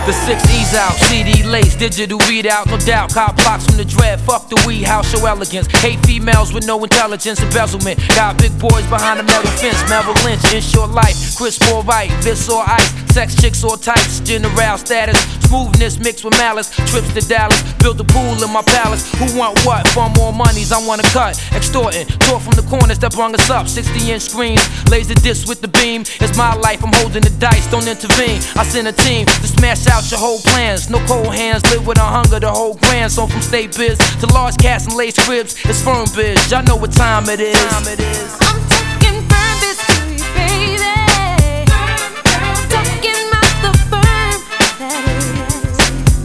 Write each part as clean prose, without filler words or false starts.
The 6 E's out, CD lace, digital readout, no doubt. Cop blocks from the dread, fuck the weed, house show elegance. Hate females with no intelligence, embezzlement. Got big boys behind the metal fence. Melvin Lynch, insure life, crisp or right, Vis or ice, sex chicks or types, general status, smoothness mixed with malice. Trips to Dallas, build a pool in my palace. Who want what? For more monies, I wanna cut. Extorting, talk from the corners that brung us up. 60-inch screens, laser disc with the beam. It's my life, I'm holding the dice, don't intervene. I send a team to smash out your whole plans. No cold hands, live with a hunger, the whole grand. So from state biz to large cats and lace cribs, it's firm biz. Y'all know what time it is. I'm talking firm biz to you, baby. Talking about the firm that is.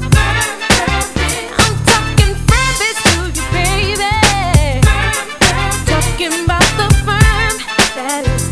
I'm talking firm biz to you, baby. Talking about the firm that is.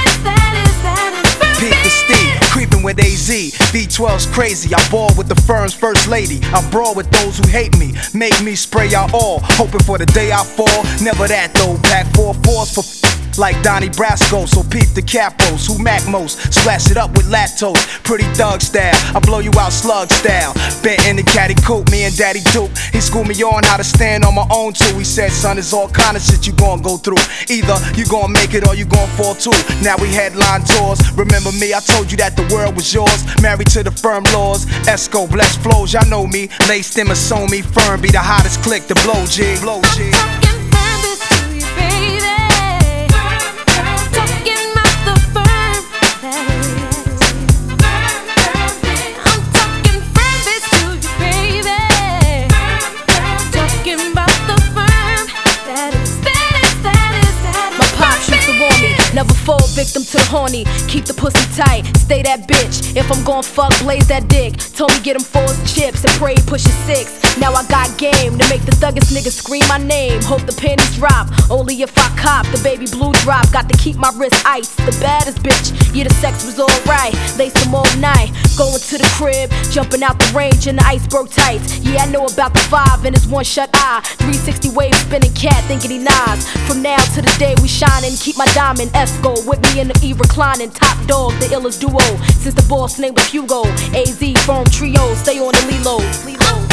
Pete the Steve, creeping with AZ. V12's crazy, I ball with the firm's first lady. I brawl with those who hate me, make me spray out all. Hoping for the day I fall, never that though. Pack 4-4s for like Donnie Brasco, so peep the capos who mac most. Splash it up with lactose, pretty thug style. I blow you out slug style. Bent in the caddy coupe, me and Daddy Duke. He schooled me on how to stand on my own too. He said, son, it's all kind of shit you gon' go through. Either you gon' make it or you gon' fall too. Now we headline tours. Remember me? I told you that the world was yours. Married to the firm laws. Esco, bless flows, y'all know me. Laced in Masomi, firm be the hottest click to blow G. Blow G. Never fall victim to the horny, keep the pussy tight, stay that bitch. If I'm gon' fuck, blaze that dick. Told me get him 4 chips and pray push a 6. Now I got game to make the thuggest niggas scream my name. Hope the panties drop, only if I cop the baby blue drop. Got to keep my wrist iced, the baddest bitch. Yeah, the sex was alright, laced them all night. Going to the crib, jumping out the range in the iceberg tights. Yeah, I know about the 5 and his one shut eye. 360 wave spinning cat, thinking he Nas. From now to the day we shining, keep my diamond Esco with me in the E reclining. Top dog, the illest duo. Since the boss name was Hugo. AZ, firm trio, stay on the Lilo.